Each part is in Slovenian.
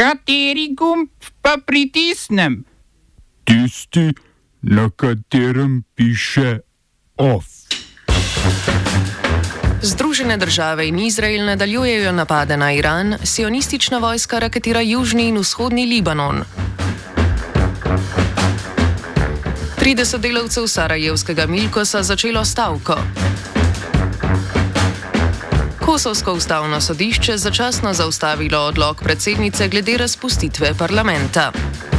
Kateri gumb pa pritisnem? Tisti, na katerem piše OF. Združene države in Izrael nadaljujejo napade na Iran, sionistična vojska raketira južni in vzhodni Libanon. 30 delavcev sarajevskega Milkosa začelo stavko. Kosovsko ustavno sodišče začasno zaustavilo odlok predsednice glede razpustitve parlamenta.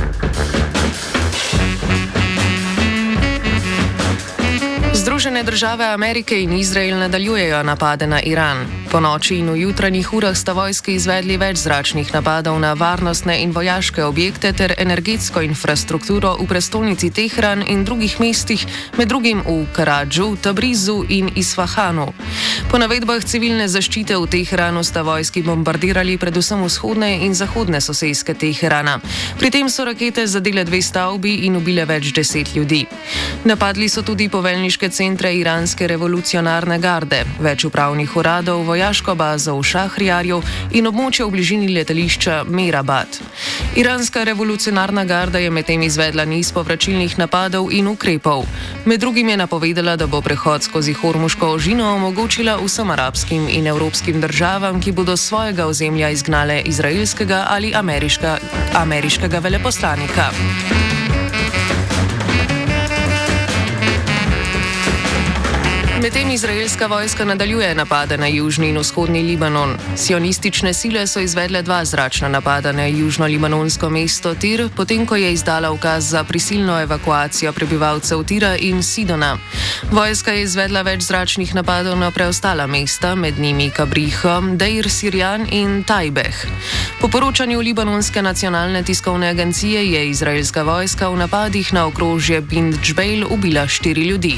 Združene države Amerike in Izrael nadaljujejo napade na Iran. Po noči in v jutranjih urah sta vojski izvedli več zračnih napadov na varnostne in vojaške objekte ter energetsko infrastrukturo v prestolnici Tehran in drugih mestih, med drugim v Karadžu, Tabrizu in Isfahanu. Po navedbah civilne zaščite v Tehranu sta vojski bombardirali predvsem vzhodne in zahodne soseske Tehrana. Pri tem so rakete zadele 2 stavbi in ubile več 10 ljudi. Napadli so tudi poveljniške centre iranske revolucionarne garde, več upravnih uradov, vojaško bazo v Šahrijarju in območje v bližini letališča Mehrabad. Iranska revolucionarna garda je medtem izvedla niz povračilnih napadov in ukrepov. Med drugim je napovedala, da bo prehod skozi Hormuško ožino omogočila vsem arabskim in evropskim državam, ki bodo s svojega ozemlja izgnale izraelskega ali ameriškega veleposlanika. Medtem izraelska vojska nadaljuje napade na južni in vzhodni Libanon. Sionistične sile so izvedle 2 zračna napada na južno-libanonsko mesto Tir, potem ko je izdala ukaz za prisilno evakuacijo prebivalcev Tira in Sidona. Vojska je izvedla več zračnih napadov na preostala mesta, med njimi Kabriho, Deir Sirjan in Tajbeh. Po poročanju libanonske nacionalne tiskovne agencije je izraelska vojska v napadih na okrožje Bint Džbejl ubila 4 ljudi.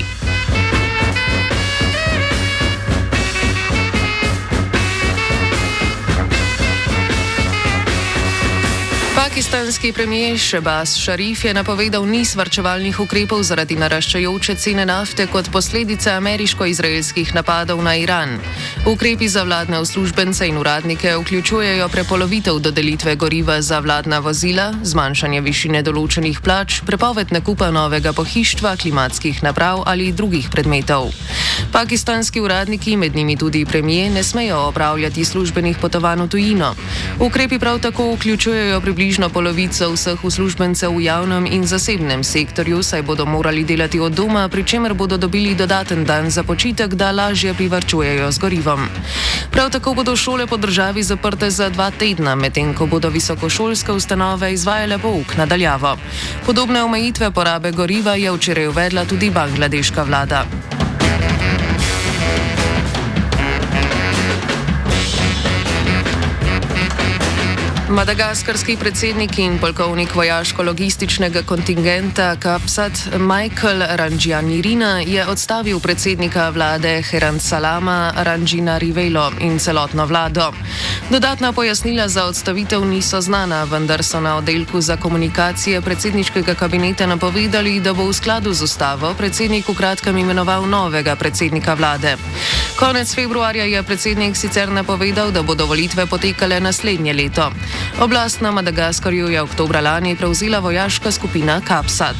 Pakistanski premijer Shehbaz Sharif je napovedal niz varčevalnih ukrepov zaradi naraščajoče cene nafte kot posledice ameriško-izraelskih napadov na Iran. Ukrepi za vladne uslužbence in uradnike vključujejo prepolovitev dodelitve goriva za vladna vozila, zmanjšanje višine določenih plač, prepoved nakupa novega pohištva, klimatskih naprav ali drugih predmetov. Pakistanski uradniki, med njimi tudi premijer, ne smejo opravljati službenih potovanj v tujino. Ukrepi prav tako vključujejo približno polovico vseh uslužbencev v javnem in zasebnem sektorju, saj bodo morali delati od doma, pri čemer bodo dobili dodaten dan za počitek, da lažje privarčujejo z gorivom. Prav tako bodo šole po državi zaprte za 2 tedna, medtem ko bodo visokošolske ustanove izvajale pouk na daljavo. Podobne omejitve porabe goriva je včeraj uvedla tudi bangladeška vlada. Madagaskarski predsednik in polkovnik vojaško-logističnega kontingenta KAPSAT Michael Randrianirina je odstavil predsednika vlade Herantsalama Randrianarivelo in celotno vlado. Dodatna pojasnila za odstavitev niso znana, vendar so na oddelku za komunikacije predsedniškega kabineta napovedali, da bo v skladu z ustavo predsednik v kratkem imenoval novega predsednika vlade. Konec februarja je predsednik sicer napovedal, da bodo volitve potekale naslednje leto. Oblast na Madagaskarju je oktobra lani prevzela vojaška skupina KAPSAT.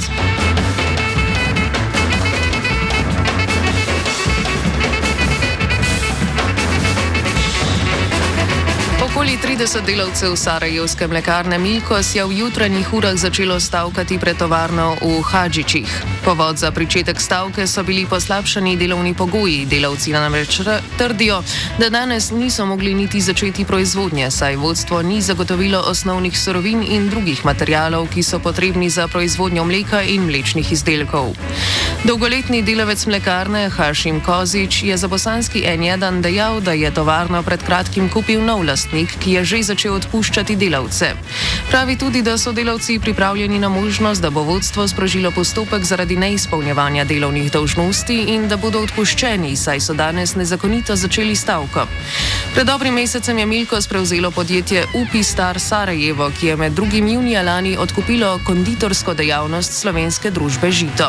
Okoli 30 delavcev sarajevske mlekarne Milkos je v jutranjih urah začelo stavkati pred tovarno v Hadžićih. Povod za pričetek stavke so bili poslabšani delovni pogoji. Delavci namreč trdijo, da danes niso mogli niti začeti proizvodnje, saj vodstvo ni zagotovilo osnovnih surovin in drugih materialov, ki so potrebni za proizvodnjo mleka in mlečnih izdelkov. Dolgoletni delavec mlekarne Hašim Kozić je za bosanski N1 dejal, da je tovarno pred kratkim kupil nov lastnik, ki je že začel odpuščati delavce. Pravi tudi, da so delavci pripravljeni na možnost, da bo vodstvo sprožilo postopek zaradi neizpolnjevanja delovnih dolžnosti in da bodo odpuščeni, saj so danes nezakonito začeli stavko. Pred dobrim mesecem je Milkos prevzelo podjetje Upistar Sarajevo, ki je med drugim junija lani odkupilo konditorsko dejavnost slovenske družbe Žito.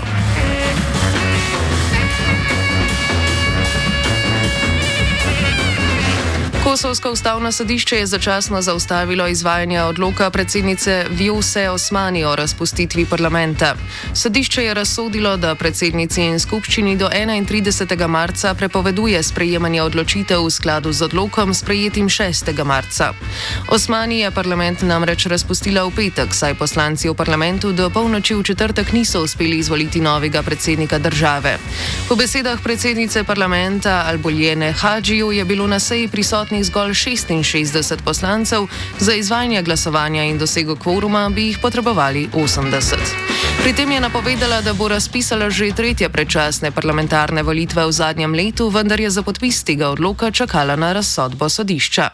Kosovsko ustavno sodišče je začasno zaustavilo izvajanje odloka predsednice Vjose Osmani o razpustitvi parlamenta. Sodišče je razsodilo, da predsednici in skupščini do 31. marca prepoveduje sprejemanje odločitev v skladu z odlokom sprejetim 6. marca. Osmani je parlament namreč razpustila v petek, saj poslanci v parlamentu do polnoči v četrtek niso uspeli izvoliti novega predsednika države. Po besedah predsednice parlamenta Alboljene Hadžiju je bilo na seji prisotnih zgolj 66 poslancev, za izvajanje glasovanja in dosego kvoruma bi jih potrebovali 80. Pri tem je napovedala, da bo razpisala že tretje predčasne parlamentarne volitve v zadnjem letu, vendar je za podpis tega odloka čakala na razsodbo sodišča.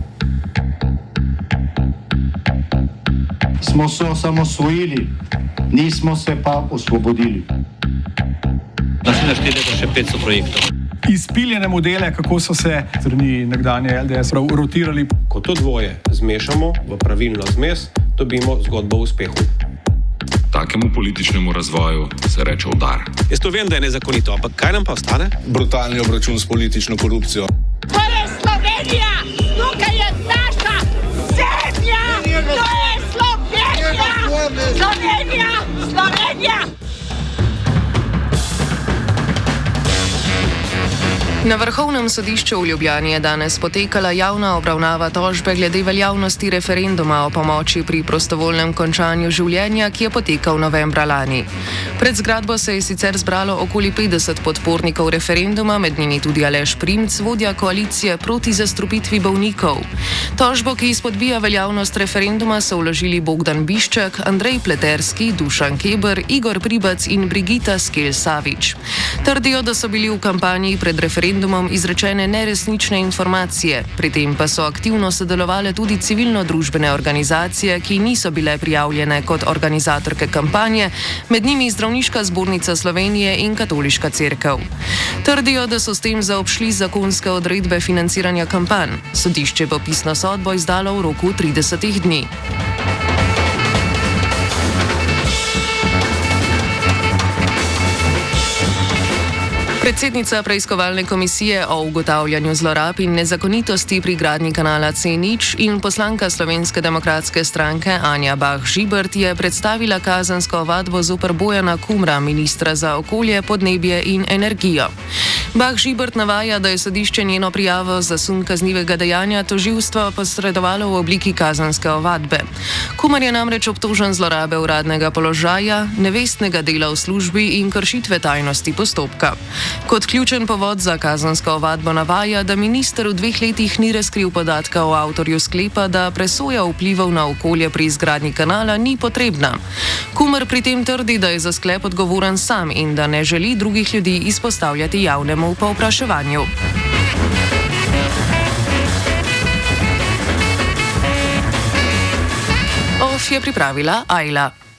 Smo se osamosvojili, nismo se pa osvobodili. Naslednje število še 500 projektov. Izpiljene modele, kako so se strani nekdanje LDS rotirali. Ko to dvoje zmešamo v pravilno zmes, dobimo zgodbo o uspehu. Takemu političnemu razvoju se reče udar. Jaz to vem, da je nezakonito, ampak kaj nam pa ostane? Brutalni obračun s politično korupcijo. To je Slovenija! Tukaj je naša zemlja! To je Slovenija! Slovenija! Slovenija! Na Vrhovnem sodišču v Ljubljani je danes potekala javna obravnava tožbe glede veljavnosti referenduma o pomoči pri prostovoljnem končanju življenja, ki je potekal novembra lani. Pred zgradbo se je sicer zbralo okoli 50 podpornikov referenduma, med njimi tudi Aleš Primc, vodja koalicije proti zastrupitvi bolnikov. Tožbo, ki izpodbija veljavnost referenduma, so vložili Bogdan Bišček, Andrej Pleterski, Dušan Keber, Igor Pribac in Brigita Skel-Savič. Trdijo, da so bili v kampanji pred referendumom izrečene neresnične informacije, pri tem pa so aktivno sodelovale tudi civilno-družbene organizacije, ki niso bile prijavljene kot organizatorke kampanje, med njimi Zdravniška zbornica Slovenije in Katoliška cerkev. Trdijo, da so s tem zaobšli zakonske odredbe financiranja kampanj. Sodišče bo pisno sodbo izdalo v roku 30 dni. Predsednica preiskovalne komisije o ugotavljanju zlorab in nezakonitosti pri gradnji kanala C0 in poslanka Slovenske demokratske stranke Anja Bah Žibert je predstavila kazensko ovadbo zoper Bojana Kumra, ministra za okolje, podnebje in energijo. Bah Žibert navaja, da je sodišče njeno prijavo za sum kaznivega dejanja tožilstva posredovalo v obliki kazenske ovadbe. Kumar je namreč obtožen zlorabe uradnega položaja, nevestnega dela v službi in kršitve tajnosti postopka. Kot ključen povod za kazensko ovadbo navaja, da minister v 2 letih ni razkril podatka o avtorju sklepa, da presoja vplivov na okolje pri izgradnji kanala ni potrebna. Kumar pri tem trdi, da je za sklep odgovoren sam in da ne želi drugih ljudi izpostavljati javnemu povpraševanju. OF je pripravila Ajla.